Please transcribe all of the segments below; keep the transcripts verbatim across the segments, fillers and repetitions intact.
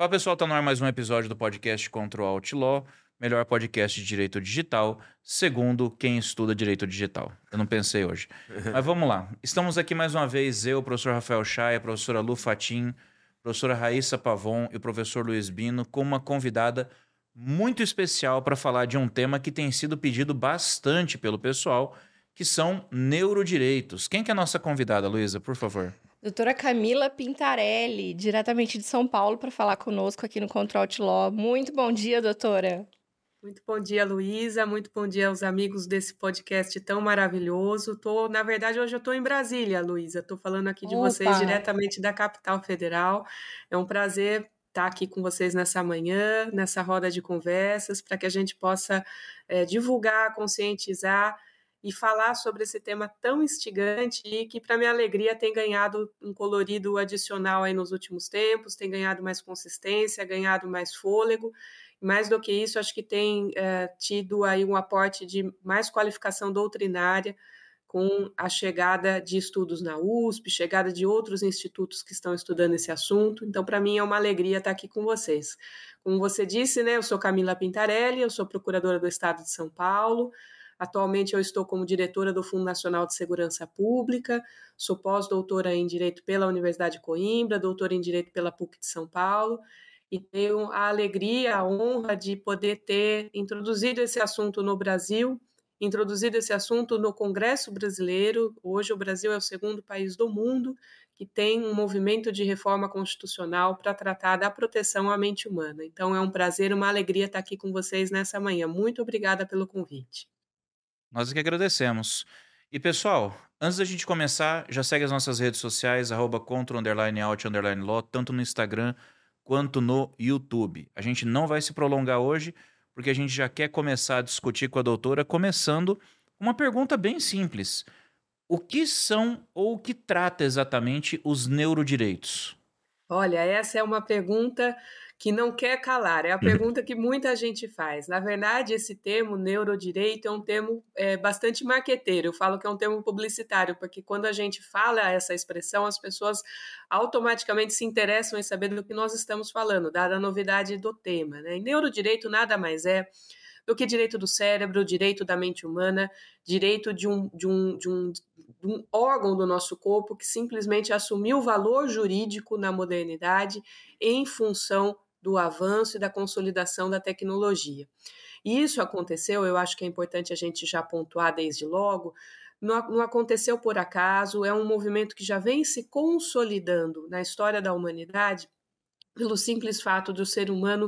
Fala pessoal, tá no ar mais um episódio do podcast Contra o Outlaw, melhor podcast de direito digital, segundo quem estuda direito digital. Eu não pensei hoje. Mas vamos lá. Estamos aqui mais uma vez, eu, o professor Rafael Chay, a professora Lu Fatim, a professora Raíssa Pavon e o professor Luiz Bino, com uma convidada muito especial para falar de um tema que tem sido pedido bastante pelo pessoal, que são neurodireitos. Quem que é a nossa convidada, Luísa, por favor? Doutora Camila Pintarelli, diretamente de São Paulo, para falar conosco aqui no Contra o Outlaw. Muito bom dia, doutora. Muito bom dia, Luísa. Muito bom dia aos amigos desse podcast tão maravilhoso. Tô, na verdade, hoje eu estou em Brasília, Luísa. Estou falando aqui de Opa. vocês diretamente da capital federal. É um prazer estar aqui com vocês nessa manhã, nessa roda de conversas, para que a gente possa é, divulgar, conscientizar e falar sobre esse tema tão instigante e que, para minha alegria, tem ganhado um colorido adicional aí nos últimos tempos, tem ganhado mais consistência, ganhado mais fôlego. Mais do que isso, acho que tem é, tido aí um aporte de mais qualificação doutrinária com a chegada de estudos na U S P, chegada de outros institutos que estão estudando esse assunto. Então, para mim, é uma alegria estar aqui com vocês. Como você disse, né, eu sou Camila Pintarelli, eu sou procuradora do Estado de São Paulo. Atualmente eu estou como diretora do Fundo Nacional de Segurança Pública, sou pós-doutora em Direito pela Universidade de Coimbra, doutora em Direito pela P U C de São Paulo, e tenho a alegria, a honra de poder ter introduzido esse assunto no Brasil, introduzido esse assunto no Congresso Brasileiro. Hoje o Brasil é o segundo país do mundo que tem um movimento de reforma constitucional para tratar da proteção à mente humana. Então é um prazer, uma alegria estar aqui com vocês nessa manhã. Muito obrigada pelo convite. Nós é que agradecemos. E pessoal, antes da gente começar, já segue as nossas redes sociais, arroba contra, underline, out, underline, law, tanto no Instagram quanto no YouTube. A gente não vai se prolongar hoje, porque a gente já quer começar a discutir com a doutora, começando uma pergunta bem simples. O que são ou o que trata exatamente os neurodireitos? Olha, essa é uma pergunta que não quer calar, é a pergunta que muita gente faz. Na verdade, esse termo neurodireito é um termo é, bastante marqueteiro. Eu falo que é um termo publicitário, porque quando a gente fala essa expressão, as pessoas automaticamente se interessam em saber do que nós estamos falando, dada a novidade do tema, né? E neurodireito nada mais é do que direito do cérebro, direito da mente humana, direito de um, de um, de um, de um órgão do nosso corpo que simplesmente assumiu valor jurídico na modernidade em função do avanço e da consolidação da tecnologia. E isso aconteceu, eu acho que é importante a gente já pontuar desde logo, não, não aconteceu por acaso, é um movimento que já vem se consolidando na história da humanidade pelo simples fato do ser humano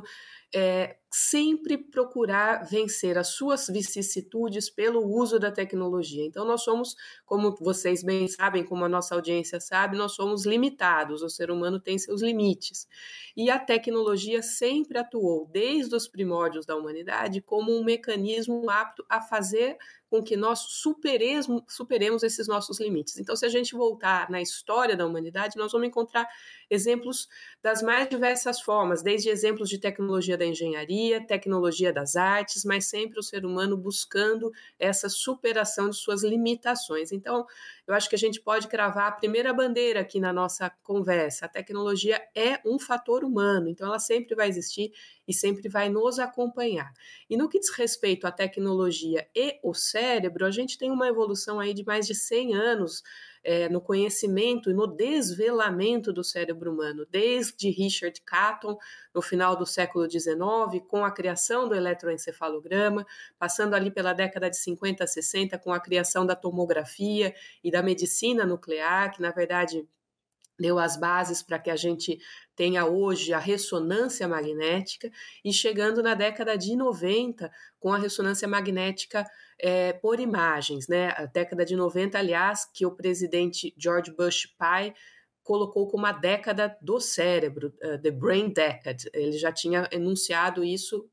é, sempre procurar vencer as suas vicissitudes pelo uso da tecnologia. Então, nós somos, como vocês bem sabem, como a nossa audiência sabe, nós somos limitados, o ser humano tem seus limites. E a tecnologia sempre atuou, desde os primórdios da humanidade, como um mecanismo apto a fazer com que nós superemos, superemos esses nossos limites. Então, se a gente voltar na história da humanidade, nós vamos encontrar exemplos das mais diversas formas, desde exemplos de tecnologia da engenharia, tecnologia das artes, mas sempre o ser humano buscando essa superação de suas limitações. Então, eu acho que a gente pode cravar a primeira bandeira aqui na nossa conversa. A tecnologia é um fator humano, então ela sempre vai existir e sempre vai nos acompanhar. E no que diz respeito à tecnologia e o cérebro, a gente tem uma evolução aí de mais de cem anos é, no conhecimento e no desvelamento do cérebro humano, desde Richard Caton, no final do século dezenove, com a criação do eletroencefalograma, passando ali pela década de cinquenta, sessenta, com a criação da tomografia e da medicina nuclear, que na verdade deu as bases para que a gente tenha hoje a ressonância magnética, e chegando na década de noventa com a ressonância magnética é, por imagens, né? A década de noventa, aliás, que o presidente George Bush pai colocou como a década do cérebro, uh, the brain decade. Ele já tinha enunciado isso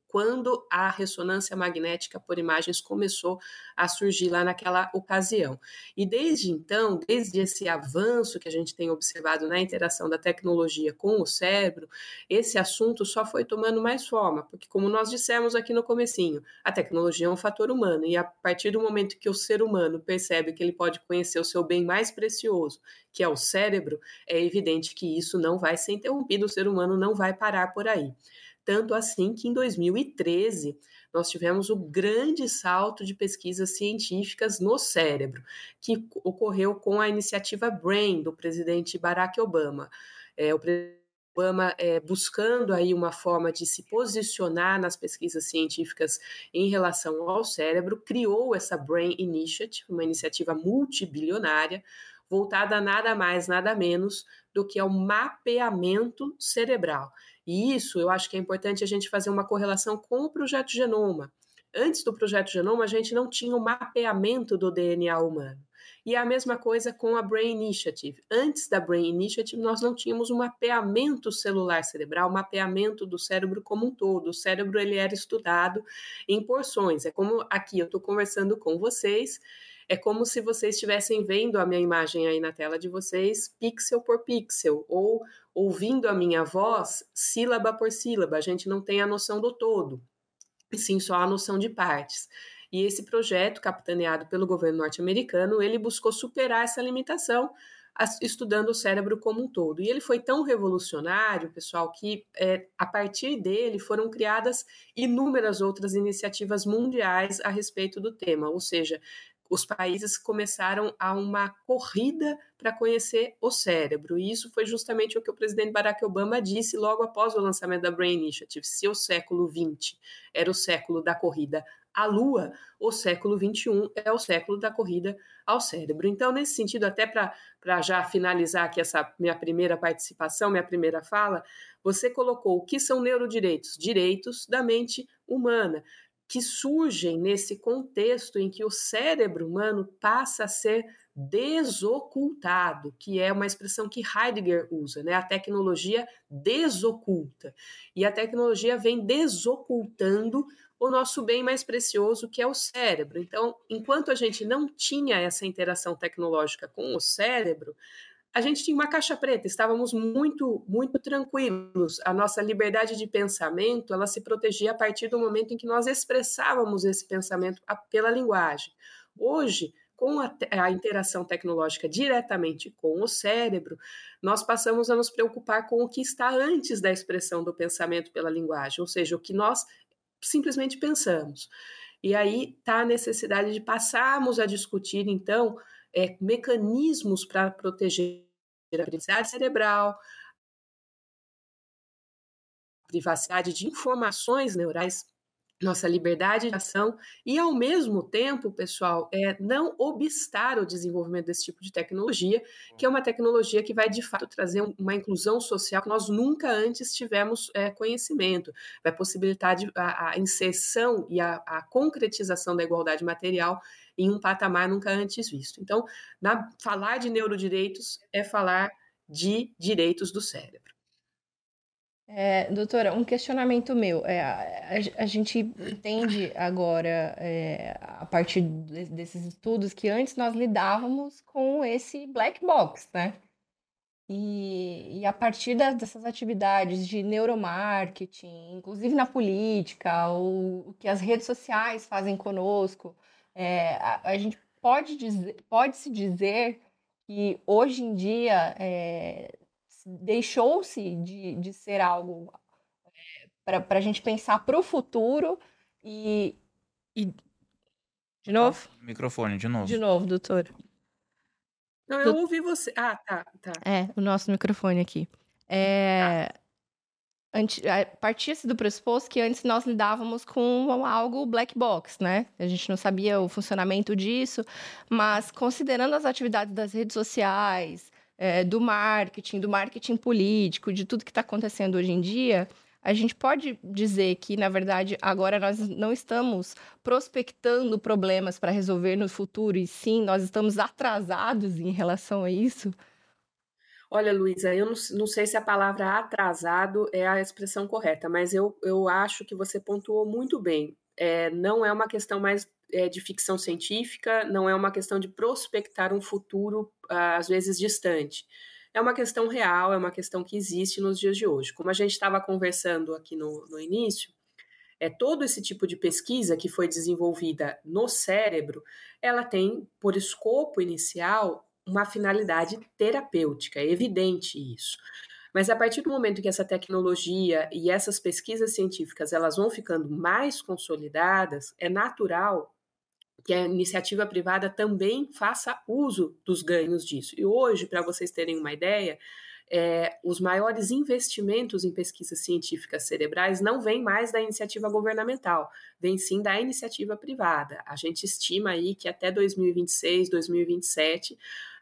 quando a ressonância magnética por imagens começou a surgir lá naquela ocasião. E desde então, desde esse avanço que a gente tem observado na interação da tecnologia com o cérebro, esse assunto só foi tomando mais forma, porque como nós dissemos aqui no comecinho, a tecnologia é um fator humano, e a partir do momento que o ser humano percebe que ele pode conhecer o seu bem mais precioso, que é o cérebro, é evidente que isso não vai ser interrompido, o ser humano não vai parar por aí. Tanto assim que em dois mil e treze nós tivemos o grande salto de pesquisas científicas no cérebro, que ocorreu com a iniciativa BRAIN, do presidente Barack Obama. É, o presidente Obama é, buscando aí uma forma de se posicionar nas pesquisas científicas em relação ao cérebro, criou essa BRAIN Initiative, uma iniciativa multibilionária, voltada a nada mais, nada menos do que ao mapeamento cerebral. E isso eu acho que é importante a gente fazer uma correlação com o Projeto Genoma. Antes do Projeto Genoma, a gente não tinha o mapeamento do D N A humano. E a mesma coisa com a BRAIN Initiative. Antes da BRAIN Initiative, nós não tínhamos um mapeamento celular cerebral, um mapeamento do cérebro como um todo. O cérebro ele era estudado em porções. É como aqui eu estou conversando com vocês, é como se vocês estivessem vendo a minha imagem aí na tela de vocês, pixel por pixel, ou ouvindo a minha voz, sílaba por sílaba. A gente não tem a noção do todo, e sim só a noção de partes. E esse projeto, capitaneado pelo governo norte-americano, ele buscou superar essa limitação, estudando o cérebro como um todo. E ele foi tão revolucionário, pessoal, que é, a partir dele foram criadas inúmeras outras iniciativas mundiais a respeito do tema, ou seja, os países começaram a uma corrida para conhecer o cérebro. E isso foi justamente o que o presidente Barack Obama disse logo após o lançamento da BRAIN Initiative. Se o século vinte era o século da corrida à Lua, o século vinte e um é o século da corrida ao cérebro. Então, nesse sentido, até para já finalizar aqui essa minha primeira participação, minha primeira fala, você colocou o que são neurodireitos? Direitos da mente humana, que surgem nesse contexto em que o cérebro humano passa a ser desocultado, que é uma expressão que Heidegger usa, né? A tecnologia desoculta. E a tecnologia vem desocultando o nosso bem mais precioso, que é o cérebro. Então, enquanto a gente não tinha essa interação tecnológica com o cérebro, a gente tinha uma caixa preta, estávamos muito, muito tranquilos. A nossa liberdade de pensamento, ela se protegia a partir do momento em que nós expressávamos esse pensamento pela linguagem. Hoje, com a, a interação tecnológica diretamente com o cérebro, nós passamos a nos preocupar com o que está antes da expressão do pensamento pela linguagem, ou seja, o que nós simplesmente pensamos. E aí está a necessidade de passarmos a discutir, então, É, mecanismos para proteger a privacidade cerebral, a privacidade de informações neurais, nossa liberdade de ação e, ao mesmo tempo, pessoal, é, não obstar o desenvolvimento desse tipo de tecnologia, que é uma tecnologia que vai, de fato, trazer uma inclusão social que nós nunca antes tivemos é, conhecimento, vai possibilitar a, a inserção e a, a concretização da igualdade material em um patamar nunca antes visto. Então, na, falar de neurodireitos é falar de direitos do cérebro. É, doutora, um questionamento meu. É, a, a gente entende agora, é, a partir de, desses estudos, que antes nós lidávamos com esse black box, né? E, e a partir da, dessas atividades de neuromarketing, inclusive na política, o, o que as redes sociais fazem conosco, é, a, a gente pode dizer, pode-se dizer que hoje em dia é, deixou-se de, de ser algo é, para a gente pensar para o futuro e, e... De novo? Ah, microfone, de novo. De novo, doutora. Não, eu ouvi você. Ah, tá, tá. É, o nosso microfone aqui. É... Tá. Partia-se do pressuposto que antes nós lidávamos com algo black box, né? A gente não sabia o funcionamento disso, mas considerando as atividades das redes sociais, é, do marketing, do marketing político, de tudo que está acontecendo hoje em dia, a gente pode dizer que, na verdade, agora nós não estamos prospectando problemas para resolver no futuro, e sim, nós estamos atrasados em relação a isso? Olha, Luísa, eu não, não sei se a palavra atrasado é a expressão correta, mas eu, eu acho que você pontuou muito bem. É, não é uma questão mais é, de ficção científica, não é uma questão de prospectar um futuro, às vezes, distante. É uma questão real, é uma questão que existe nos dias de hoje. Como a gente estava conversando aqui no, no início, é todo esse tipo de pesquisa que foi desenvolvida no cérebro, ela tem por escopo inicial uma finalidade terapêutica, é evidente isso. Mas a partir do momento que essa tecnologia e essas pesquisas científicas elas vão ficando mais consolidadas, é natural que a iniciativa privada também faça uso dos ganhos disso. E hoje, para vocês terem uma ideia, é, os maiores investimentos em pesquisas científicas cerebrais não vêm mais da iniciativa governamental, vêm sim da iniciativa privada. A gente estima aí que até dois mil e vinte e seis, dois mil e vinte e sete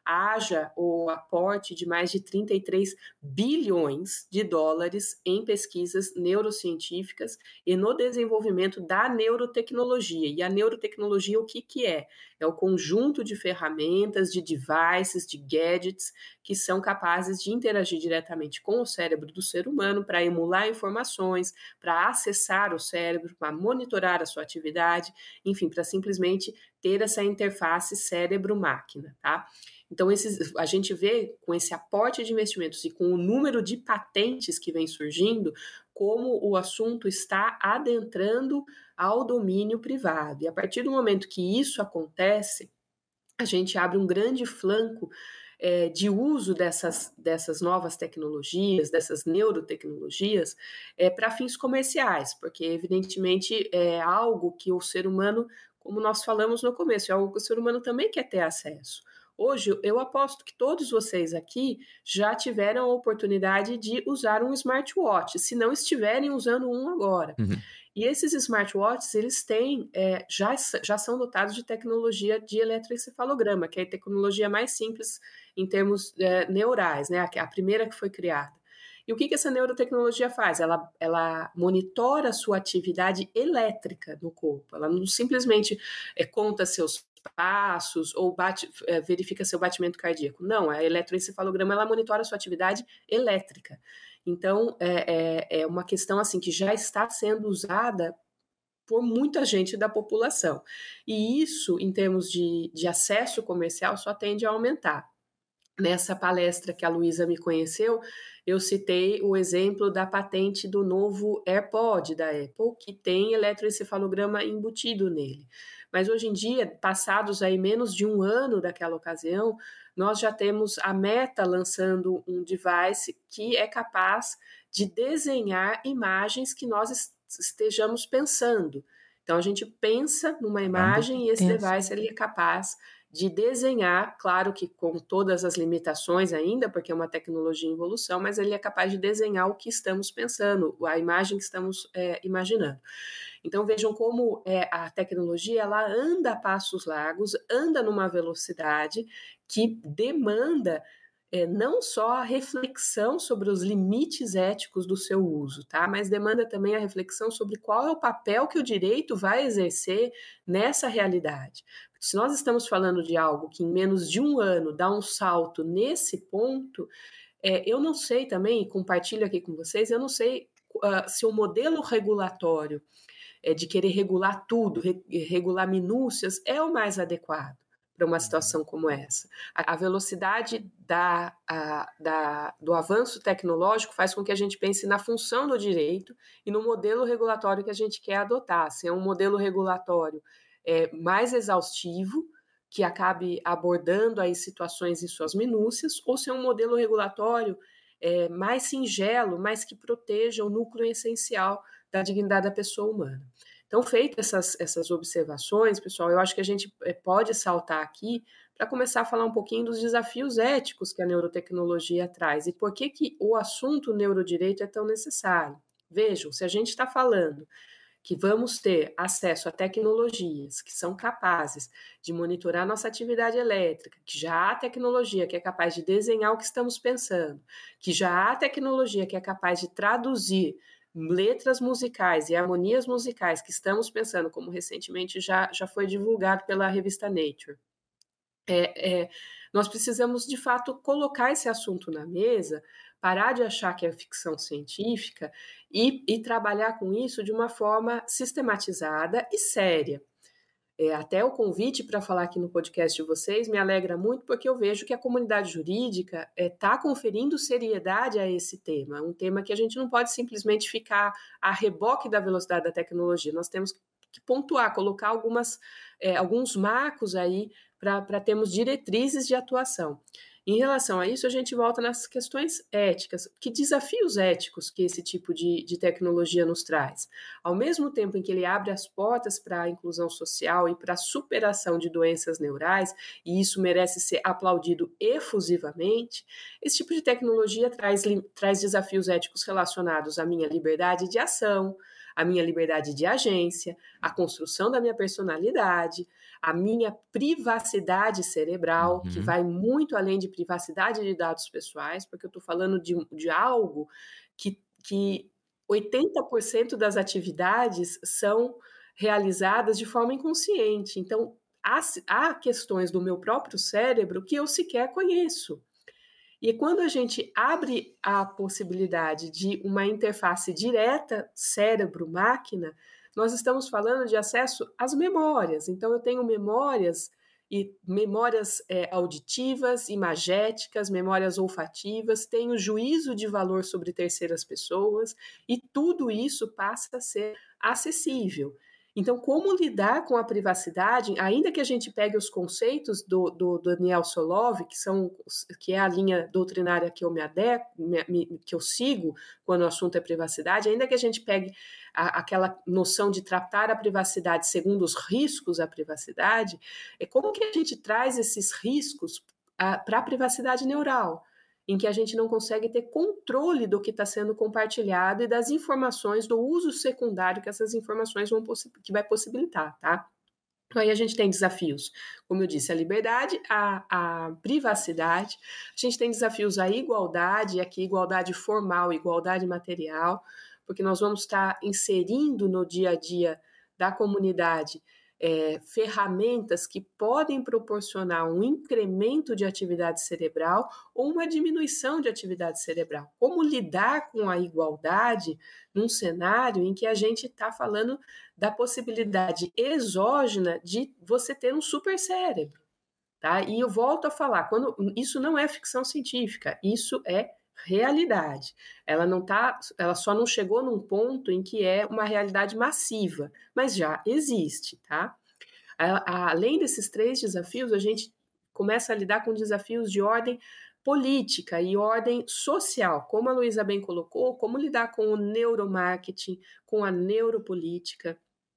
haja o aporte de mais de trinta e três bilhões de dólares em pesquisas neurocientíficas e no desenvolvimento da neurotecnologia. E a neurotecnologia, o que, que é? É o conjunto de ferramentas, de devices, de gadgets que são capazes de interagir diretamente com o cérebro do ser humano para emular informações, para acessar o cérebro, para monitorar a sua atividade, enfim, para simplesmente ter essa interface cérebro-máquina, tá? Então, esses, a gente vê com esse aporte de investimentos e com o número de patentes que vem surgindo, como o assunto está adentrando ao domínio privado. E a partir do momento que isso acontece, a gente abre um grande flanco é, de uso dessas, dessas novas tecnologias, dessas neurotecnologias, é, para fins comerciais, porque, evidentemente, é algo que o ser humano, como nós falamos no começo, é algo que o ser humano também quer ter acesso. Hoje, eu aposto que todos vocês aqui já tiveram a oportunidade de usar um smartwatch, se não estiverem usando um agora. Uhum. E esses smartwatches, eles têm, é, já, já são dotados de tecnologia de eletroencefalograma, que é a tecnologia mais simples em termos é, neurais, né? A, a primeira que foi criada. E o que, que essa neurotecnologia faz? Ela, ela monitora a sua atividade elétrica no corpo. Ela não simplesmente é, conta seus passos ou bate, é, verifica seu batimento cardíaco. Não, a eletroencefalograma ela monitora a sua atividade elétrica. Então, é, é, é uma questão assim que já está sendo usada por muita gente da população. E isso, em termos de, de acesso comercial, só tende a aumentar. Nessa palestra que a Luísa me conheceu, eu citei o exemplo da patente do novo AirPod da Apple, que tem eletroencefalograma embutido nele. Mas hoje em dia, passados aí menos de um ano daquela ocasião, nós já temos a Meta lançando um device que é capaz de desenhar imagens que nós estejamos pensando. Então, a gente pensa numa imagem e esse device ele é capaz de desenhar, claro que com todas as limitações ainda, porque é uma tecnologia em evolução, mas ele é capaz de desenhar o que estamos pensando, a imagem que estamos é, imaginando. Então vejam como é, a tecnologia ela anda a passos largos, anda numa velocidade que demanda é, não só a reflexão sobre os limites éticos do seu uso, tá? Mas demanda também a reflexão sobre qual é o papel que o direito vai exercer nessa realidade. Se nós estamos falando de algo que em menos de um ano dá um salto nesse ponto, é, eu não sei também, compartilho aqui com vocês, eu não sei uh, se o modelo regulatório é, de querer regular tudo, re, regular minúcias, é o mais adequado para uma situação como essa. A, a velocidade da, a, da, do avanço tecnológico faz com que a gente pense na função do direito e no modelo regulatório que a gente quer adotar. Se é um modelo regulatório é, mais exaustivo, que acabe abordando aí situações em suas minúcias, ou se é um modelo regulatório é, mais singelo, mas que proteja o núcleo essencial da dignidade da pessoa humana. Então, feitas essas, essas observações, pessoal, eu acho que a gente pode saltar aqui para começar a falar um pouquinho dos desafios éticos que a neurotecnologia traz e por que, que o assunto neurodireito é tão necessário. Vejam, se a gente está falando que vamos ter acesso a tecnologias que são capazes de monitorar nossa atividade elétrica, que já há tecnologia que é capaz de desenhar o que estamos pensando, que já há tecnologia que é capaz de traduzir letras musicais e harmonias musicais que estamos pensando, como recentemente já, já foi divulgado pela revista Nature. É, é, nós precisamos, de fato, colocar esse assunto na mesa, parar de achar que é ficção científica e, e trabalhar com isso de uma forma sistematizada e séria. É, até o convite para falar aqui no podcast de vocês me alegra muito, porque eu vejo que a comunidade jurídica está é, conferindo seriedade a esse tema, um tema que a gente não pode simplesmente ficar a reboque da velocidade da tecnologia, nós temos que pontuar, colocar algumas, é, alguns marcos aí para termos diretrizes de atuação. Em relação a isso, a gente volta nas questões éticas. Que desafios éticos que esse tipo de, de tecnologia nos traz? Ao mesmo tempo em que ele abre as portas para a inclusão social e para a superação de doenças neurais, e isso merece ser aplaudido efusivamente, esse tipo de tecnologia traz, traz desafios éticos relacionados à minha liberdade de ação, a minha liberdade de agência, a construção da minha personalidade, a minha privacidade cerebral, uhum. que vai muito além de privacidade de dados pessoais, porque eu estou falando de, de algo que, que oitenta por cento das atividades são realizadas de forma inconsciente. Então, há, há questões do meu próprio cérebro que eu sequer conheço. E quando a gente abre a possibilidade de uma interface direta cérebro-máquina, nós estamos falando de acesso às memórias. Então, eu tenho memórias, e memórias é, auditivas, imagéticas, memórias olfativas, tenho juízo de valor sobre terceiras pessoas, e tudo isso passa a ser acessível. Então, como lidar com a privacidade, ainda que a gente pegue os conceitos do, do, do Daniel Solove, que, são, que é a linha doutrinária que eu me adequo, me, me, que eu sigo quando o assunto é privacidade, ainda que a gente pegue a, aquela noção de tratar a privacidade segundo os riscos à privacidade, é como que a gente traz esses riscos para a privacidade neural, em que a gente não consegue ter controle do que está sendo compartilhado e das informações, do uso secundário que essas informações vão que vai possibilitar, tá? Então, aí a gente tem desafios, como eu disse, a liberdade, a, a privacidade, a gente tem desafios à igualdade, aqui igualdade formal, igualdade material, porque nós vamos estar inserindo no dia a dia da comunidade É, ferramentas que podem proporcionar um incremento de atividade cerebral ou uma diminuição de atividade cerebral. Como lidar com a igualdade num cenário em que a gente está falando da possibilidade exógena de você ter um supercérebro, tá? E eu volto a falar, quando, isso não é ficção científica, isso é realidade. Ela não tá, ela só não chegou num ponto em que é uma realidade massiva, mas já existe, tá? A, a, além desses três desafios, a gente começa a lidar com desafios de ordem política e ordem social, como a Luísa bem colocou, como lidar com o neuromarketing, com a neuropolítica,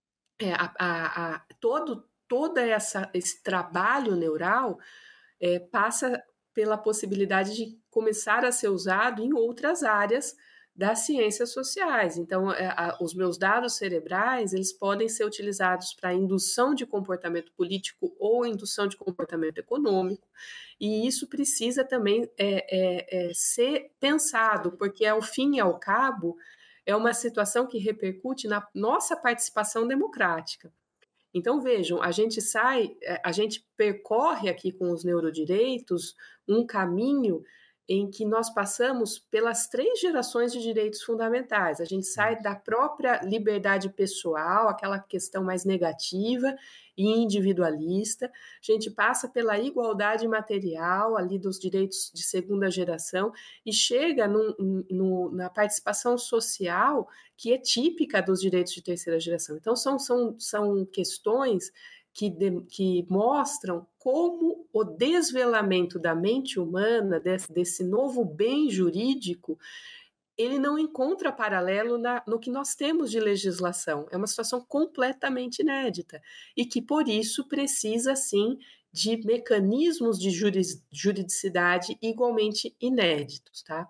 é, a, a, a, todo, toda essa, esse trabalho neural é, passa pela possibilidade de começar a ser usado em outras áreas das ciências sociais. Então, a, os meus dados cerebrais, eles podem ser utilizados para indução de comportamento político ou indução de comportamento econômico, e isso precisa também é, é, é, ser pensado, porque ao fim e ao cabo é uma situação que repercute na nossa participação democrática. Então, vejam, a gente sai, a gente percorre aqui com os neurodireitos um caminho em que nós passamos pelas três gerações de direitos fundamentais. A gente sai da própria liberdade pessoal, aquela questão mais negativa e individualista. A gente passa pela igualdade material, ali dos direitos de segunda geração, e chega no, no, na participação social, que é típica dos direitos de terceira geração. Então, são, são, são questões que, de, que mostram como o desvelamento da mente humana, desse, desse novo bem jurídico, ele não encontra paralelo na, no que nós temos de legislação. É uma situação completamente inédita e que, por isso, precisa, sim, de mecanismos de juridicidade igualmente inéditos, tá?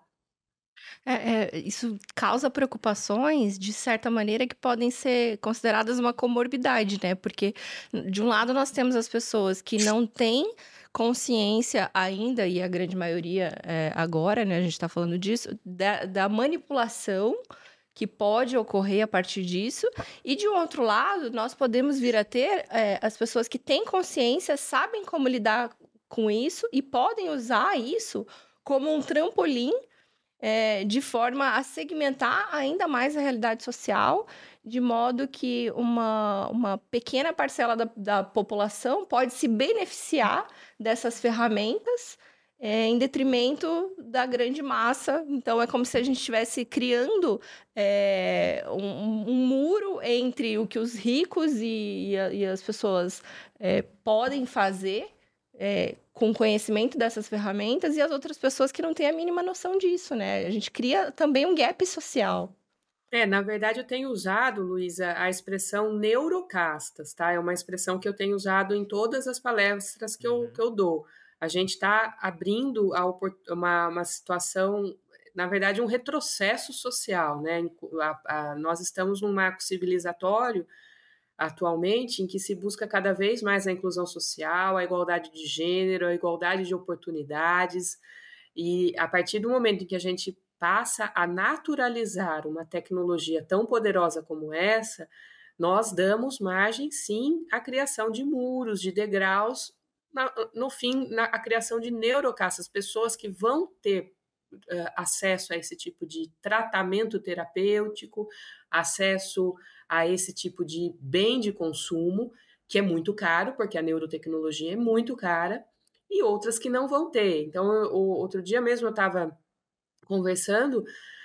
É, é, isso causa preocupações, de certa maneira, que podem ser consideradas uma comorbidade, né? Porque, de um lado, nós temos as pessoas que não têm consciência ainda, e a grande maioria é, agora, né? A gente está falando disso, da, da manipulação que pode ocorrer a partir disso. E, de um outro lado, nós podemos vir a ter é, as pessoas que têm consciência, sabem como lidar com isso e podem usar isso como um trampolim é, de forma a segmentar ainda mais a realidade social, de modo que uma, uma pequena parcela da, da população pode se beneficiar dessas ferramentas é, em detrimento da grande massa. Então, é como se a gente estivesse criando é, um, um muro entre o que os ricos e, e, a, e as pessoas é, podem fazer é, com conhecimento dessas ferramentas e as outras pessoas que não têm a mínima noção disso, né? A gente cria também um gap social. É, na verdade, eu tenho usado, Luísa, a expressão neurocastas, tá? É uma expressão que eu tenho usado em todas as palestras que eu, que eu dou. A gente está abrindo a, uma, uma situação, na verdade, um retrocesso social, né? A, a, nós estamos num marco civilizatório atualmente em que se busca cada vez mais a inclusão social, a igualdade de gênero, a igualdade de oportunidades, e a partir do momento em que a gente passa a naturalizar uma tecnologia tão poderosa como essa, nós damos margem, sim, à criação de muros, de degraus, na, no fim, na, a criação de neurocastas, pessoas que vão ter uh, acesso a esse tipo de tratamento terapêutico, acesso a esse tipo de bem de consumo, que é muito caro, porque a neurotecnologia é muito cara, e outras que não vão ter. Então, eu, outro dia mesmo eu estava conversando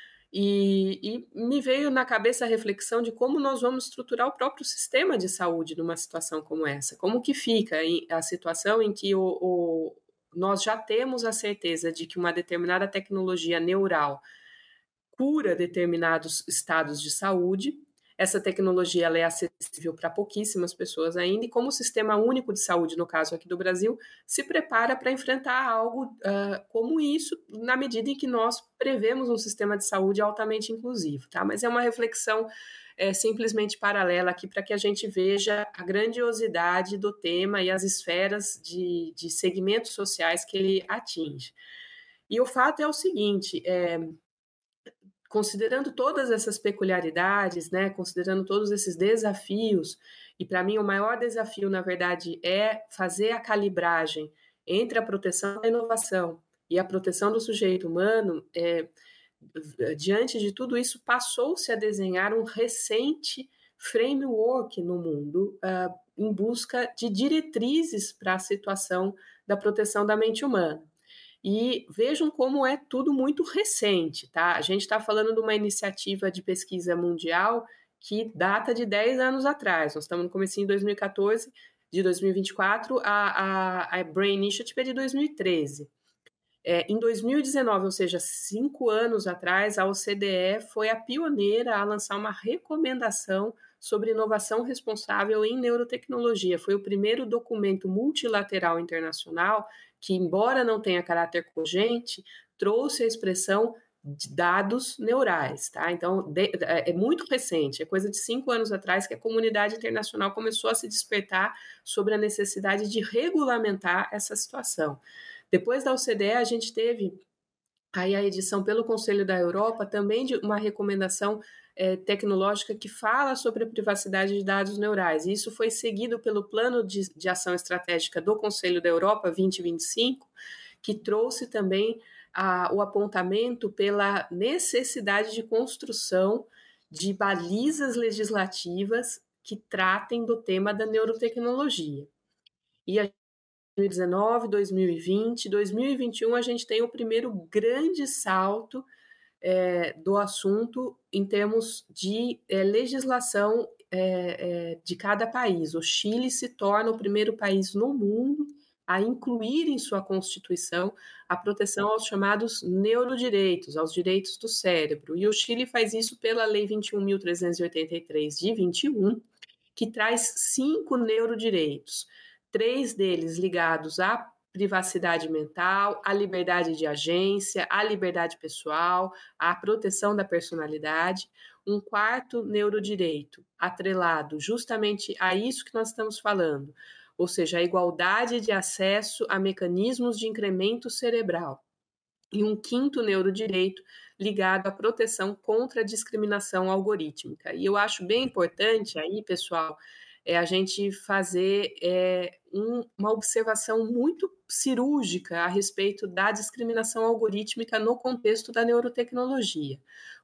e, e me veio na cabeça a reflexão de como nós vamos estruturar o próprio sistema de saúde numa situação como essa. Como que fica a situação em que o, o, nós já temos a certeza de que uma determinada tecnologia neural cura determinados estados de saúde. Essa tecnologia ela é acessível para pouquíssimas pessoas ainda, e como o Sistema Único de Saúde, no caso aqui do Brasil, se prepara para enfrentar algo uh, como isso, na medida em que nós prevemos um sistema de saúde altamente inclusivo, tá? Mas é uma reflexão é, simplesmente paralela aqui para que a gente veja a grandiosidade do tema e as esferas de, de segmentos sociais que ele atinge. E o fato é o seguinte, é, considerando todas essas peculiaridades, né, considerando todos esses desafios, e para mim o maior desafio, na verdade, é fazer a calibragem entre a proteção da inovação e a proteção do sujeito humano, é, diante de tudo isso, passou-se a desenhar um recente framework no mundo uh, em busca de diretrizes para a situação da proteção da mente humana. E vejam como é tudo muito recente, tá? A gente está falando de uma iniciativa de pesquisa mundial que data de dez anos atrás. Nós estamos no comecinho de dois mil e quatorze, de dois mil e vinte e quatro, a, a, a Brain Initiative é de dois mil e treze. É, em dois mil e dezenove, ou seja, cinco anos atrás, a O C D E foi a pioneira a lançar uma recomendação sobre inovação responsável em neurotecnologia. Foi o primeiro documento multilateral internacional que, embora não tenha caráter cogente, trouxe a expressão de dados neurais, tá? Então, de, é muito recente, é coisa de cinco anos atrás que a comunidade internacional começou a se despertar sobre a necessidade de regulamentar essa situação. Depois da O C D E, a gente teve aí a edição pelo Conselho da Europa também de uma recomendação é, tecnológica que fala sobre a privacidade de dados neurais. E isso foi seguido pelo Plano de, de Ação Estratégica do Conselho da Europa vinte vinte e cinco, que trouxe também a, o apontamento pela necessidade de construção de balizas legislativas que tratem do tema da neurotecnologia. E a dois mil e dezenove, dois mil e vinte, dois mil e vinte e um, a gente tem o primeiro grande salto é, do assunto em termos de é, legislação é, é, de cada país. O Chile se torna o primeiro país no mundo a incluir em sua Constituição a proteção aos chamados neurodireitos, aos direitos do cérebro. E o Chile faz isso pela Lei vinte e um mil trezentos e oitenta e três de vinte e um, que traz cinco neurodireitos. Três deles ligados à privacidade mental, à liberdade de agência, à liberdade pessoal, à proteção da personalidade. Um quarto neurodireito atrelado justamente a isso que nós estamos falando, ou seja, a igualdade de acesso a mecanismos de incremento cerebral. E um quinto neurodireito ligado à proteção contra a discriminação algorítmica. E eu acho bem importante aí, pessoal, é a gente fazer é, um, uma observação muito cirúrgica a respeito da discriminação algorítmica no contexto da neurotecnologia.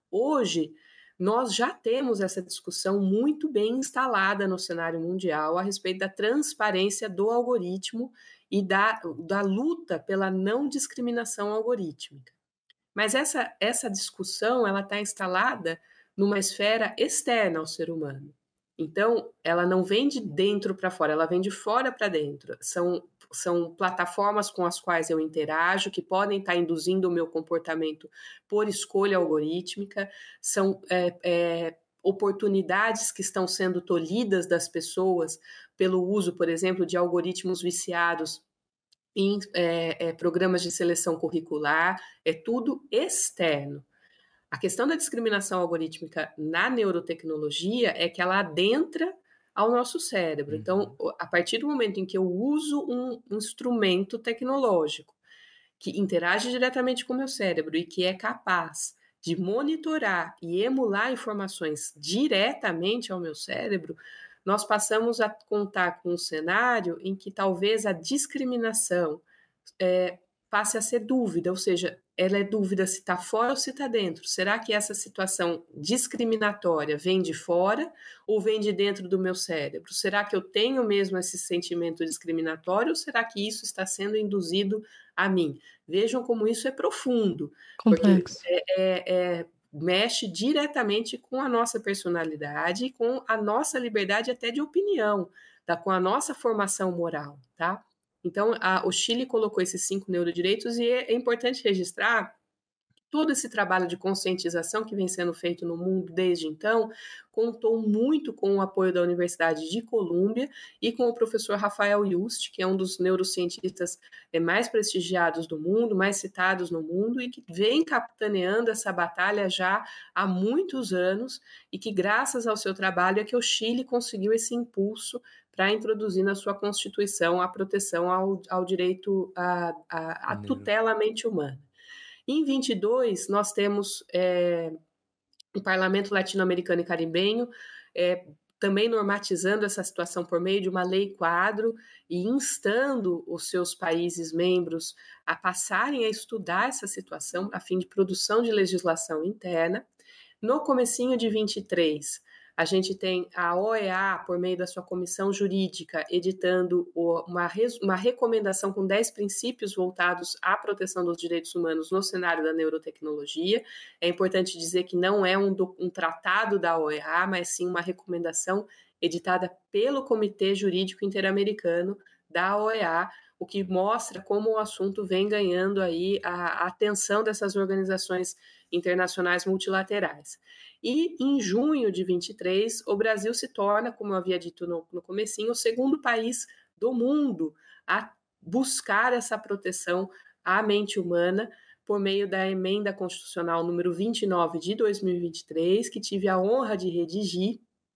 Hoje, nós já temos essa discussão muito bem instalada no cenário mundial a respeito da transparência do algoritmo e da, da luta pela não discriminação algorítmica. Mas essa, essa discussão ela está instalada numa esfera externa ao ser humano. Então, ela não vem de dentro para fora, ela vem de fora para dentro. São, são plataformas com as quais eu interajo, que podem estar induzindo o meu comportamento por escolha algorítmica, são é, é, oportunidades que estão sendo tolhidas das pessoas pelo uso, por exemplo, de algoritmos viciados em é, é, programas de seleção curricular, é tudo externo. A questão da discriminação algorítmica na neurotecnologia é que ela adentra ao nosso cérebro. Então, a partir do momento em que eu uso um instrumento tecnológico que interage diretamente com o meu cérebro e que é capaz de monitorar e emular informações diretamente ao meu cérebro, nós passamos a contar com um cenário em que talvez a discriminação é, passe a ser dúvida, ou seja, ela é dúvida se está fora ou se está dentro. Será que essa situação discriminatória vem de fora ou vem de dentro do meu cérebro? Será que eu tenho mesmo esse sentimento discriminatório ou será que isso está sendo induzido a mim? Vejam como isso é profundo, Complexo. porque é, é, é, mexe diretamente com a nossa personalidade e com a nossa liberdade até de opinião, tá? Com a nossa formação moral, tá? Então, a, o Chile colocou esses cinco neurodireitos e é, é importante registrar todo esse trabalho de conscientização que vem sendo feito no mundo desde então, contou muito com o apoio da Universidade de Colômbia e com o professor Rafael Yuste, que é um dos neurocientistas mais prestigiados do mundo, mais citados no mundo, e que vem capitaneando essa batalha já há muitos anos, e que graças ao seu trabalho é que o Chile conseguiu esse impulso para introduzir na sua Constituição a proteção ao, ao direito à, à, à tutela à mente humana. Em vinte e dois, nós temos é, o Parlamento Latino-Americano e Caribenho é, também normatizando essa situação por meio de uma lei quadro e instando os seus países membros a passarem a estudar essa situação a fim de produção de legislação interna. No comecinho de vinte e três, a gente tem a O E A, por meio da sua comissão jurídica, editando uma, uma recomendação com dez princípios voltados à proteção dos direitos humanos no cenário da neurotecnologia. É importante dizer que não é um, um tratado da O E A, mas sim uma recomendação editada pelo Comitê Jurídico Interamericano da O E A, o que mostra como o assunto vem ganhando aí a, a atenção dessas organizações internacionais multilaterais. E em junho de vinte e três, o Brasil se torna, como eu havia dito no, no comecinho, o segundo país do mundo a buscar essa proteção à mente humana por meio da emenda constitucional número vinte e nove de dois mil e vinte e três, que tive a honra de redigir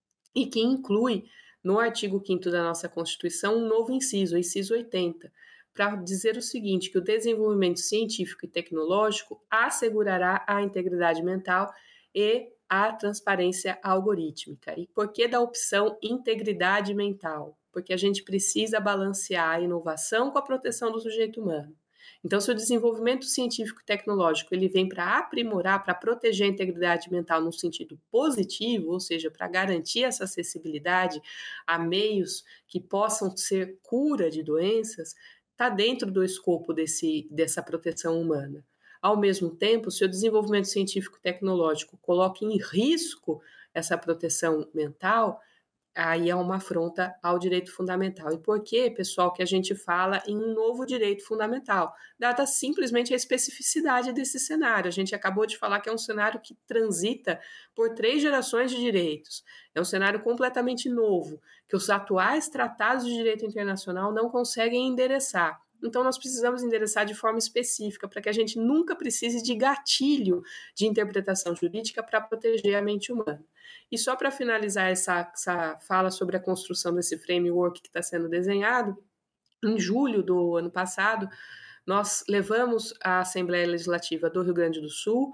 e que inclui no artigo quinto da nossa Constituição um novo inciso, o inciso oitenta, para dizer o seguinte, que o desenvolvimento científico e tecnológico assegurará a integridade mental e a transparência algorítmica. E por que da opção integridade mental? Porque a gente precisa balancear a inovação com a proteção do sujeito humano. Então, se o desenvolvimento científico e tecnológico ele vem para aprimorar, para proteger a integridade mental no sentido positivo, ou seja, para garantir essa acessibilidade a meios que possam ser cura de doenças, está dentro do escopo desse, dessa proteção humana. Ao mesmo tempo, se o desenvolvimento científico e tecnológico coloca em risco essa proteção mental, aí é uma afronta ao direito fundamental. E por que, pessoal, que a gente fala em um novo direito fundamental? Dada simplesmente a especificidade desse cenário. A gente acabou de falar que é um cenário que transita por três gerações de direitos. É um cenário completamente novo, que os atuais tratados de direito internacional não conseguem endereçar. Então, nós precisamos endereçar de forma específica para que a gente nunca precise de gatilho de interpretação jurídica para proteger a mente humana. E só para finalizar essa, essa fala sobre a construção desse framework que está sendo desenhado, em julho do ano passado, nós levamos à Assembleia Legislativa do Rio Grande do Sul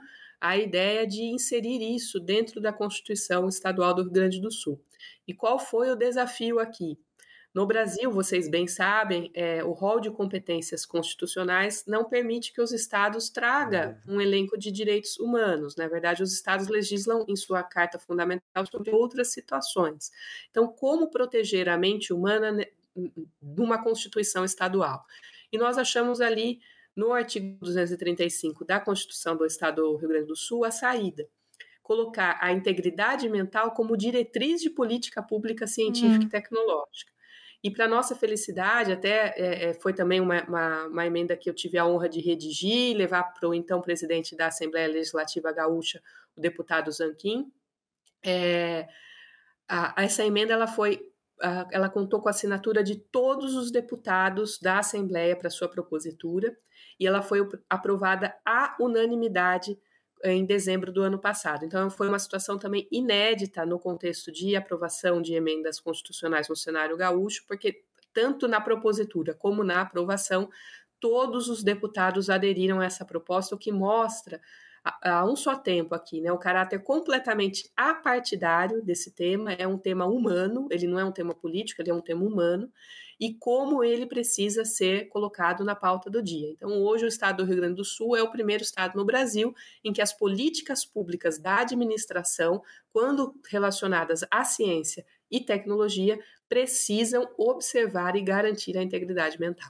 a ideia de inserir isso dentro da Constituição Estadual do Rio Grande do Sul. E qual foi o desafio aqui? No Brasil, vocês bem sabem, é, o rol de competências constitucionais não permite que os estados tragam um elenco de direitos humanos. Na verdade, os estados legislam em sua Carta Fundamental sobre outras situações. Então, como proteger a mente humana numa Constituição estadual? E nós achamos ali, no artigo duzentos e trinta e cinco da Constituição do Estado do Rio Grande do Sul, a saída. Colocar a integridade mental como diretriz de política pública científica hum. e tecnológica. E, para nossa felicidade, até é, foi também uma, uma, uma emenda que eu tive a honra de redigir e levar para o então presidente da Assembleia Legislativa Gaúcha, o deputado Zanquim. É, a, essa emenda ela foi, a, ela contou com a assinatura de todos os deputados da Assembleia para sua propositura e ela foi aprovada à unanimidade em dezembro do ano passado. Então, foi uma situação também inédita no contexto de aprovação de emendas constitucionais no cenário gaúcho, porque tanto na propositura como na aprovação, todos os deputados aderiram a essa proposta, o que mostra a, a um só tempo aqui, né, o caráter completamente apartidário desse tema. É um tema humano, ele não é um tema político, ele é um tema humano, e como ele precisa ser colocado na pauta do dia. Então, hoje o estado do Rio Grande do Sul é o primeiro estado no Brasil em que as políticas públicas da administração, quando relacionadas à ciência e tecnologia, precisam observar e garantir a integridade mental.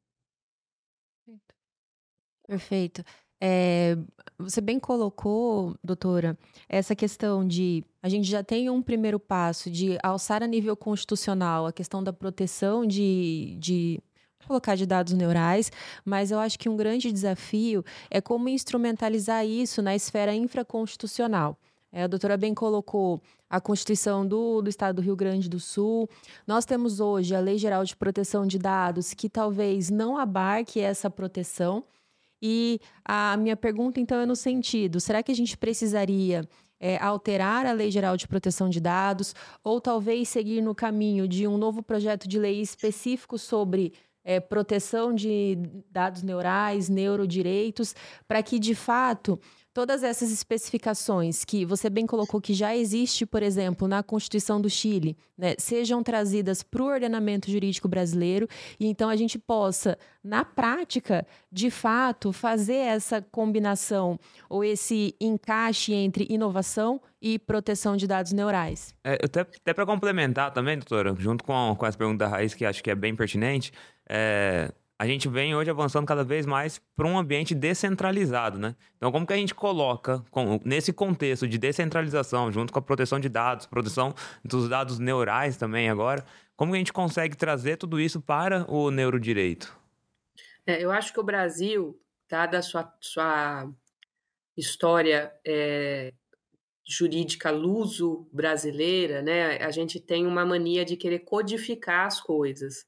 Perfeito. É, você bem colocou, doutora, essa questão de a gente já tem um primeiro passo de alçar a nível constitucional a questão da proteção de, de colocar de dados neurais, mas eu acho que um grande desafio é como instrumentalizar isso na esfera infraconstitucional. É, a doutora bem colocou a Constituição do, do Estado do Rio Grande do Sul. Nós temos hoje a Lei Geral de Proteção de Dados, que talvez não abarque essa proteção. E a minha pergunta, então, é no sentido, será que a gente precisaria é, alterar a Lei Geral de Proteção de Dados ou talvez seguir no caminho de um novo projeto de lei específico sobre é, proteção de dados neurais, neurodireitos, para que, de fato, todas essas especificações que você bem colocou que já existe, por exemplo, na Constituição do Chile, né, sejam trazidas para o ordenamento jurídico brasileiro e então a gente possa, na prática, de fato, fazer essa combinação ou esse encaixe entre inovação e proteção de dados neurais. É, até até para complementar também, doutora, junto com, com essa pergunta da Raiz, que acho que é bem pertinente, é... a gente vem hoje avançando cada vez mais para um ambiente descentralizado, né? Então, como que a gente coloca, com, nesse contexto de descentralização, junto com a proteção de dados, proteção dos dados neurais também agora, como que a gente consegue trazer tudo isso para o neurodireito? É, eu acho que o Brasil, dada a sua, sua história é, jurídica luso-brasileira, né, a gente tem uma mania de querer codificar as coisas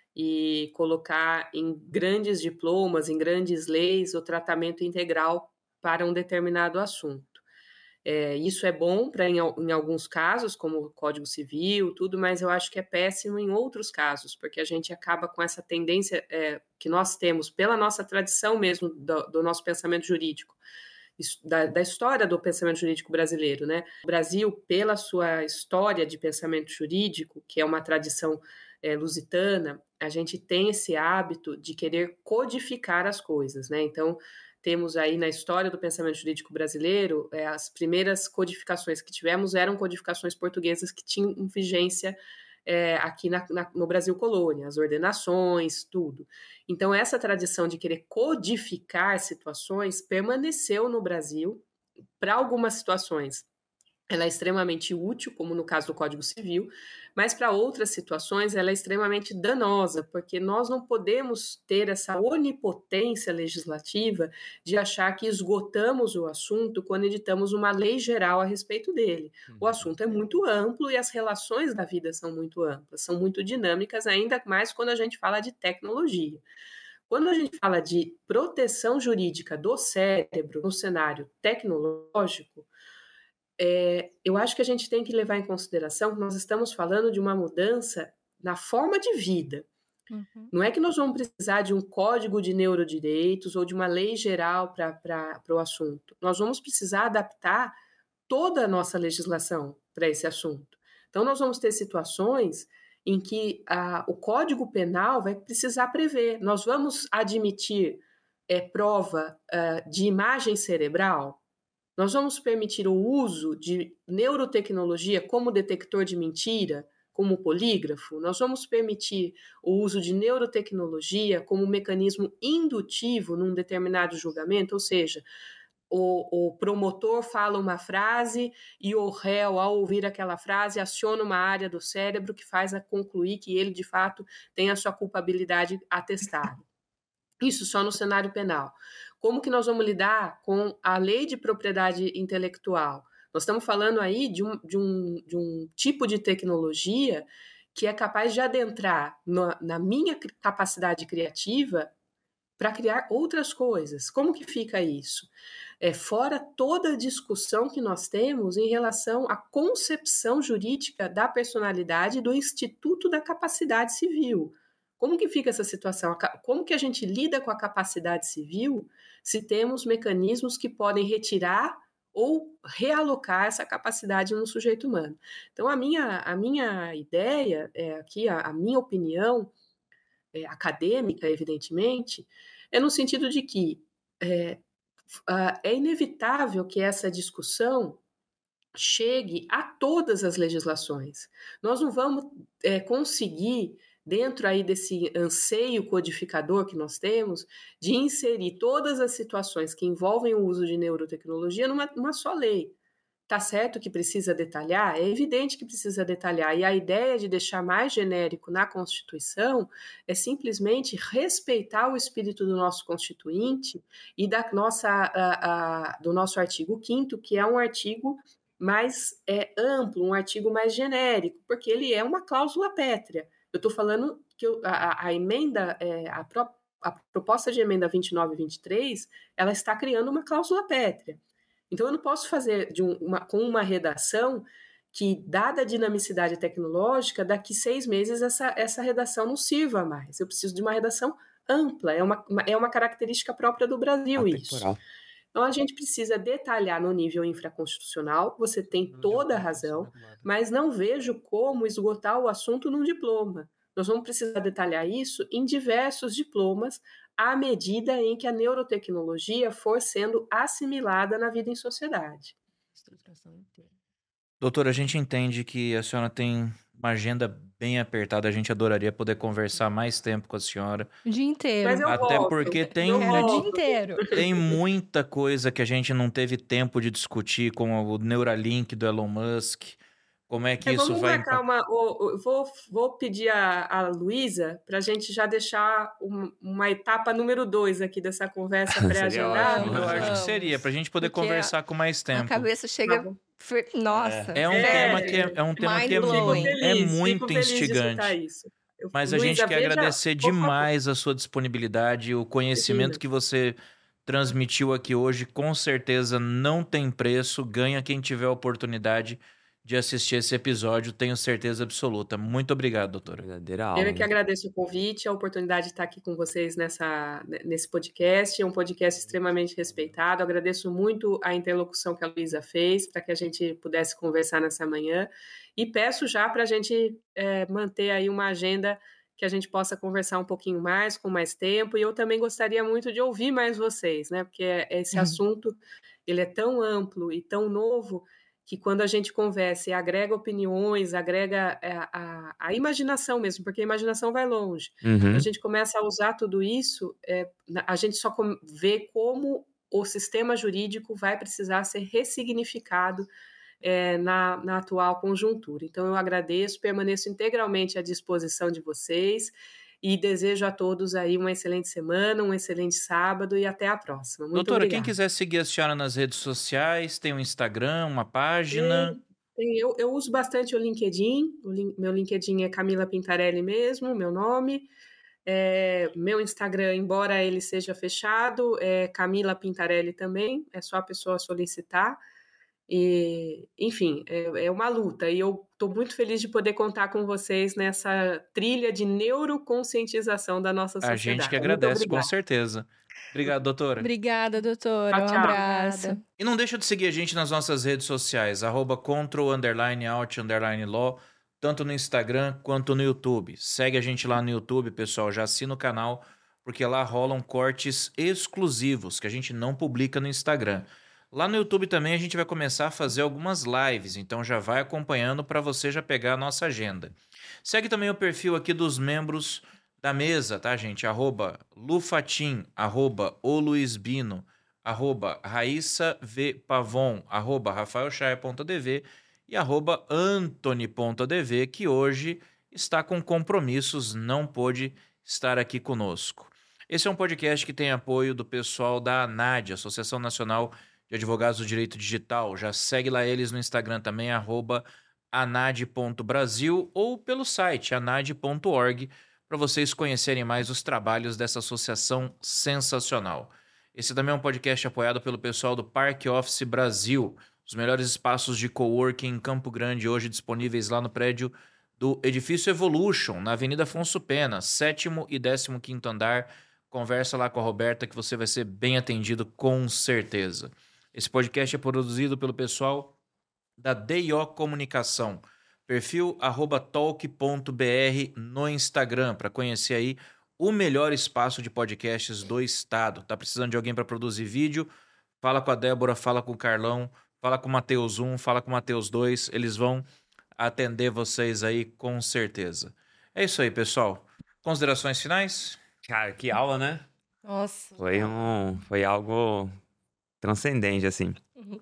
e colocar em grandes diplomas, em grandes leis, o tratamento integral para um determinado assunto. É, isso é bom para em, em alguns casos, como o Código Civil, tudo, mas eu acho que é péssimo em outros casos, porque a gente acaba com essa tendência é, que nós temos, pela nossa tradição mesmo, do, do nosso pensamento jurídico, da, da história do pensamento jurídico brasileiro, né? O Brasil, pela sua história de pensamento jurídico, que é uma tradição é, lusitana, a gente tem esse hábito de querer codificar as coisas, né? Então, temos aí na história do pensamento jurídico brasileiro, é, as primeiras codificações que tivemos eram codificações portuguesas que tinham vigência é, aqui na, na, no Brasil colônia, as ordenações, tudo. Então, essa tradição de querer codificar situações permaneceu no Brasil para algumas situações. Ela é extremamente útil, como no caso do Código Civil, mas para outras situações ela é extremamente danosa, porque nós não podemos ter essa onipotência legislativa de achar que esgotamos o assunto quando editamos uma lei geral a respeito dele. O assunto é muito amplo e as relações da vida são muito amplas, são muito dinâmicas, ainda mais quando a gente fala de tecnologia. Quando a gente fala de proteção jurídica do cérebro no cenário tecnológico, É, eu acho que a gente tem que levar em consideração que nós estamos falando de uma mudança na forma de vida. Uhum. Não é que nós vamos precisar de um código de neurodireitos ou de uma lei geral para o assunto. Nós vamos precisar adaptar toda a nossa legislação para esse assunto. Então, nós vamos ter situações em que a, o Código Penal vai precisar prever. Nós vamos admitir é, prova uh, de imagem cerebral? Nós vamos permitir o uso de neurotecnologia como detector de mentira, como polígrafo? Nós vamos permitir o uso de neurotecnologia como mecanismo indutivo num determinado julgamento? Ou seja, o, o promotor fala uma frase e o réu, ao ouvir aquela frase, aciona uma área do cérebro que faz a concluir que ele, de fato, tem a sua culpabilidade atestada. Isso só no cenário penal. Como que nós vamos lidar com a lei de propriedade intelectual? Nós estamos falando aí de um, de um, de um tipo de tecnologia que é capaz de adentrar na, na minha capacidade criativa para criar outras coisas. Como que fica isso? É, fora toda a discussão que nós temos em relação à concepção jurídica da personalidade do Instituto da Capacidade Civil. Como que fica essa situação? Como que a gente lida com a capacidade civil se temos mecanismos que podem retirar ou realocar essa capacidade no sujeito humano? Então, a minha, a minha ideia, é, aqui, a, a minha opinião é, acadêmica, evidentemente, é no sentido de que é, é inevitável que essa discussão chegue a todas as legislações. Nós não vamos é, conseguir, dentro aí desse anseio codificador que nós temos, de inserir todas as situações que envolvem o uso de neurotecnologia numa, numa só lei. Tá certo que precisa detalhar? É evidente que precisa detalhar. E a ideia de deixar mais genérico na Constituição é simplesmente respeitar o espírito do nosso Constituinte e da nossa, a, a, do nosso artigo quinto, que é um artigo mais é, amplo, um artigo mais genérico, porque ele é uma cláusula pétrea. Eu estou falando que eu, a, a emenda, é, a, pro, a proposta de emenda vinte e nove e vinte e três, ela está criando uma cláusula pétrea. Então, eu não posso fazer de um, uma, com uma redação que, dada a dinamicidade tecnológica, daqui seis meses essa, essa redação não sirva mais. Eu preciso de uma redação ampla, é uma, uma, é uma característica própria do Brasil Atemporal. Isso. Então, a gente precisa detalhar no nível infraconstitucional, você tem toda a razão, mas não vejo como esgotar o assunto num diploma. Nós vamos precisar detalhar isso em diversos diplomas, à medida em que a neurotecnologia for sendo assimilada na vida em sociedade. Doutora, a gente entende que a senhora tem uma agenda bem apertada, a gente adoraria poder conversar mais tempo com a senhora. O dia inteiro. Mas eu Até volto, porque tem, eu Era o volto. dia inteiro. tem muita coisa que a gente não teve tempo de discutir, como o Neuralink do Elon Musk, como é que É, isso vamos vai... marcar uma... Eu vou, vou pedir a, a Luísa para a gente já deixar um, uma etapa número dois aqui dessa conversa pré-agendada. Eu acho que seria, para a gente poder Porque conversar com mais tempo. A cabeça chega... Tá fre- Nossa. É um É, tema que é, é um tema que é, mind-blowing. mu- Fico é feliz, muito fico feliz de escutar instigante. isso. Eu- Mas a Luísa, gente quer veja, agradecer por favor. demais a sua disponibilidade, o conhecimento Imagina. que você transmitiu aqui hoje. Com certeza não tem preço. Ganha quem tiver a oportunidade de assistir esse episódio, tenho certeza absoluta. Muito obrigado, doutora. Verdadeira Eu aula. é que agradeço o convite, a oportunidade de estar aqui com vocês nessa, nesse podcast. É um podcast extremamente respeitado. Agradeço muito a interlocução que a Luísa fez para que a gente pudesse conversar nessa manhã. E peço já para a gente é, manter aí uma agenda que a gente possa conversar um pouquinho mais, com mais tempo. E eu também gostaria muito de ouvir mais vocês, né? Porque esse Uhum. assunto ele é tão amplo e tão novo que quando a gente conversa e agrega opiniões, agrega a, a, a imaginação mesmo, porque a imaginação vai longe. Uhum. Quando a gente começa a usar tudo isso, é, a gente só com, vê como o sistema jurídico vai precisar ser ressignificado é, na, na atual conjuntura. Então, eu agradeço, permaneço integralmente à disposição de vocês e desejo a todos aí uma excelente semana, um excelente sábado e até a próxima. Muito Doutora, obrigada. quem quiser seguir a senhora nas redes sociais, tem um Instagram, uma página... Tem, eu, eu uso bastante o LinkedIn, o lin, meu LinkedIn é Camila Pintarelli mesmo, meu nome. É, meu Instagram, embora ele seja fechado, é Camila Pintarelli também, é só a pessoa solicitar. E, enfim, é, é uma luta. E eu estou muito feliz de poder contar com vocês nessa trilha de neuroconscientização da nossa A gente sociedade. que Muito agradece, com obrigada. certeza. Obrigado, doutora. Obrigada, doutora. Tchau, Um tchau. abraço. Obrigada. E não deixa de seguir a gente nas nossas redes sociais, arroba control, underline, out, underline, law, tanto no Instagram quanto no YouTube. Segue a gente lá no YouTube, pessoal, já assina o canal, porque lá rolam cortes exclusivos que a gente não publica no Instagram. Lá no YouTube também a gente vai começar a fazer algumas lives, então já vai acompanhando para você já pegar a nossa agenda. Segue também o perfil aqui dos membros da mesa, tá, gente? Arroba Lufatim, arroba Oluisbino, arroba Raíssa V. Pavon, arroba rafaelchaia.dv e arroba antony.dv, que hoje está com compromissos, não pôde estar aqui conosco. Esse é um podcast que tem apoio do pessoal da ANAD, Associação Nacional de Advogados do Direito Digital. Já segue lá eles no Instagram também, arroba anad ponto brasil, ou pelo site anad ponto org, para vocês conhecerem mais os trabalhos dessa associação sensacional. Esse também é um podcast apoiado pelo pessoal do Park Office Brasil, os melhores espaços de coworking em Campo Grande, hoje disponíveis lá no prédio do Edifício Evolution, na Avenida Afonso Pena, sétimo e décimo quinto andar. Conversa lá com a Roberta que você vai ser bem atendido com certeza. Esse podcast é produzido pelo pessoal da D I O Comunicação, perfil arroba talk ponto br no Instagram, para conhecer aí o melhor espaço de podcasts do estado. Tá precisando de alguém para produzir vídeo? Fala com a Débora, fala com o Carlão, fala com o Matheus um, fala com o Matheus dois, eles vão atender vocês aí com certeza. É isso aí, pessoal. Considerações finais? Cara, que aula, né? Nossa. Foi, um, foi algo transcendente, assim.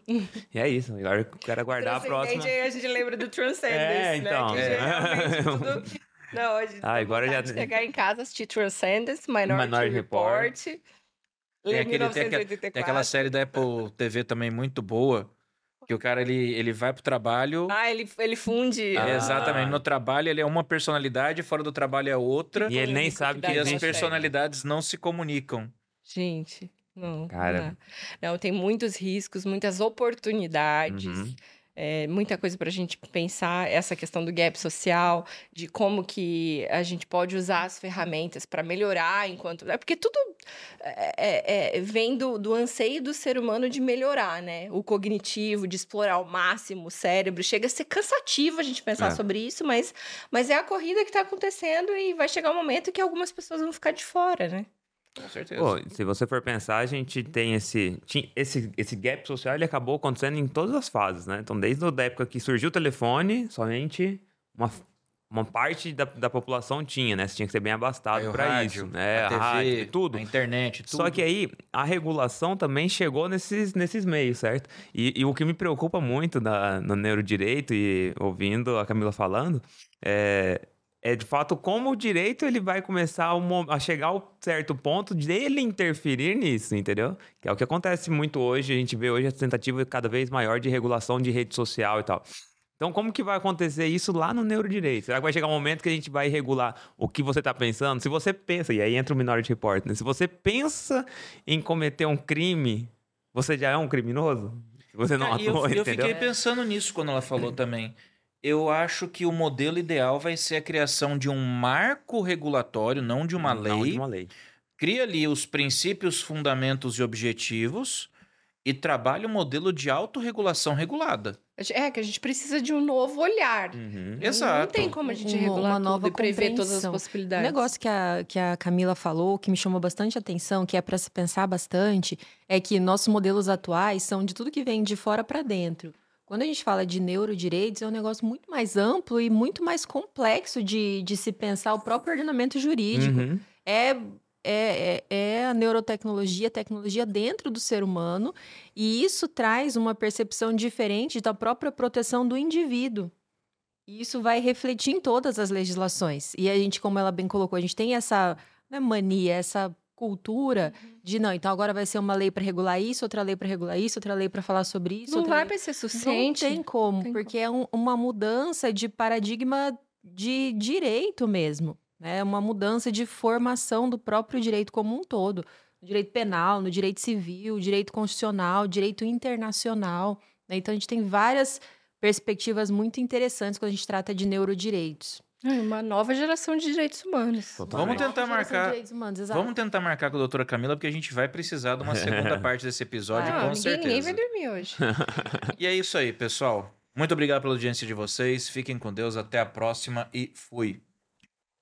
E é isso. Agora eu quero aguardar a próxima. Transcendente, aí a gente lembra do Transcendence, É, então. né? Que É. geralmente tudo... Não, a gente Ah, tem agora vontade já- de chegar em casa, assistir Transcendence, Minority, Minority Report, Report. ler Tem, aquele, tem, aquela, mil novecentos e oitenta e quatro. tem aquela série da Apple T V também muito boa, que o cara ele, ele vai pro trabalho. Ah, ele, ele funde. Ah. Exatamente. No trabalho ele é uma personalidade, fora do trabalho é outra. E ele nem polêmico sabe que que E as dá existe. personalidades não se comunicam. Gente, não. Cara. Não, não, tem muitos riscos, muitas oportunidades. Uhum. É, muita coisa para a gente pensar, essa questão do gap social, de como que a gente pode usar as ferramentas para melhorar enquanto... É porque tudo é, é, é, vem do, do anseio do ser humano de melhorar, né? O cognitivo, de explorar ao máximo o cérebro. Chega a ser cansativo a gente pensar É. sobre isso, mas, mas é a corrida que está acontecendo e vai chegar um momento que algumas pessoas vão ficar de fora, né? Com certeza. Pô, se você for pensar, a gente tem esse, ti- esse... Esse gap social, ele acabou acontecendo em todas as fases, né? Então, desde a época que surgiu o telefone, somente uma, uma parte da, da população tinha, né? Você tinha que ser bem abastado Aí o para rádio, isso, né? a T V, rádio, tudo. a internet, tudo. Só que aí, a regulação também chegou nesses, nesses meios, certo? E, e o que me preocupa muito na, no neurodireito, e ouvindo a Camila falando, é, é de fato como o direito ele vai começar a, mo- a chegar ao certo ponto dele interferir nisso, entendeu? Que é o que acontece muito hoje, a gente vê hoje a tentativa cada vez maior de regulação de rede social e tal. Então, como que vai acontecer isso lá no neurodireito? Será que vai chegar um momento que a gente vai regular o que você está pensando? Se você pensa, e aí entra o Minority Report, né? Se você pensa em cometer um crime, você já é um criminoso? Se você não Ah, e eu, atua, eu entendeu? fiquei pensando nisso quando ela falou também. Eu acho que o modelo ideal vai ser a criação de um marco regulatório, não de uma lei. Não de uma lei. Cria ali os princípios, fundamentos e objetivos e trabalha um modelo de autorregulação regulada. É, que a gente precisa de um novo olhar. Uhum. Não Exato. tem como a gente Uma- regular uma tudo nova e prever todas as compreensão. Um possibilidades. negócio que a, que a Camila falou, que me chamou bastante atenção, que é para se pensar bastante, é que nossos modelos atuais são de tudo que vem de fora para dentro. Quando a gente fala de neurodireitos, é um negócio muito mais amplo e muito mais complexo de, de se pensar o próprio ordenamento jurídico. Uhum. É, é, é, é a neurotecnologia, a tecnologia dentro do ser humano, e isso traz uma percepção diferente da própria proteção do indivíduo. E isso vai refletir em todas as legislações. E a gente, como ela bem colocou, a gente tem essa, não é mania, essa cultura de não, então agora vai ser uma lei para regular isso, outra lei para regular isso, outra lei para falar sobre isso. Não outra vai lei... ser Não suficiente. tem como, Tem porque é um- uma mudança de paradigma de direito mesmo. É uma mudança de formação do próprio direito como um todo. No direito penal, no direito civil, direito constitucional, direito internacional. né? Então, a gente tem várias perspectivas muito interessantes quando a gente trata de neurodireitos. É uma nova geração de direitos humanos. Vamos tentar Nova geração de marcar. direitos humanos, exato. Vamos tentar marcar com a doutora Camila, porque a gente vai precisar de uma segunda parte desse episódio, Ah, com ninguém, certeza. ninguém vai dormir hoje. E é isso aí, pessoal. Muito obrigado pela audiência de vocês. Fiquem com Deus. Até a próxima e fui.